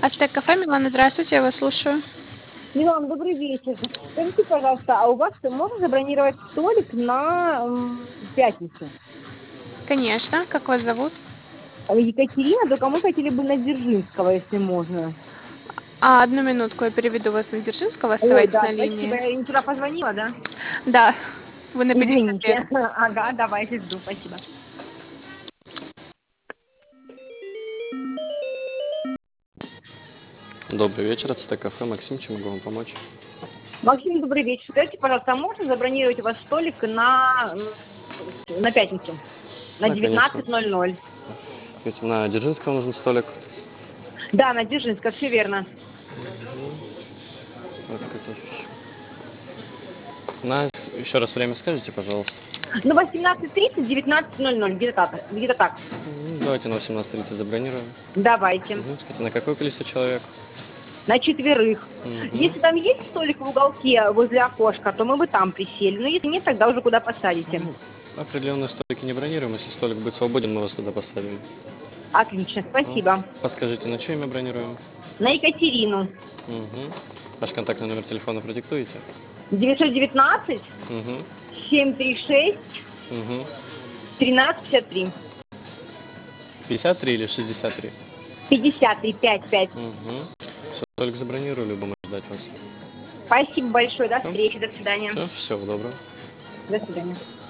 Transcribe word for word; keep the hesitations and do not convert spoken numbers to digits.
Ацтек кафе, Милана, здравствуйте, я вас слушаю. Милан, добрый вечер. Скажите, пожалуйста, а у вас можно забронировать столик на м, пятницу? Конечно, как вас зовут? А, Екатерина, только мы хотели бы на Дзержинского, если можно. А, одну минутку, я переведу вас на Дзержинского, Ой, оставайтесь да, на спасибо. линии. Я не туда позвонила, да? Да, вы на пятьдесят Извините. лет. Ага, давайте жду, спасибо. Добрый вечер, Ацтек кафе, Максим, чем могу вам помочь? Максим, добрый вечер. Скажите, пожалуйста, а можно забронировать у вас столик на, м, на пятницу? На Да, конечно. девятнадцать ноль ноль. Ведь на Дзержинского нужен столик. Да, на Дзержинского, все верно. Так, это ж- На еще раз время скажите, пожалуйста. Ну, восемнадцать тридцать, девятнадцать ноль ноль, где-то так. Где-то так. М, Давайте на восемнадцать тридцать забронируем. Давайте. Угу. Скажите, на какое количество человек? На четверых. Угу. Если там есть столик в уголке возле окошка, то мы бы там присели. Но если нет, тогда уже куда посадите. Определенные столики не бронируем. Если столик будет свободен, мы вас туда поставим. Отлично, Ну, спасибо. подскажите, на чье имя бронируем? На Екатерину. Угу. Ваш контактный номер телефона продиктуете? девятьсот девятнадцать, Угу. семь три шесть, Угу. тринадцать пятьдесят три. пятьдесят три или шестьдесят три? пятьдесят три, пять пять. Угу. Все, столик забронирую, будем ждать вас. Спасибо большое. До Все, встречи. До свидания. все, всего доброго. До свидания.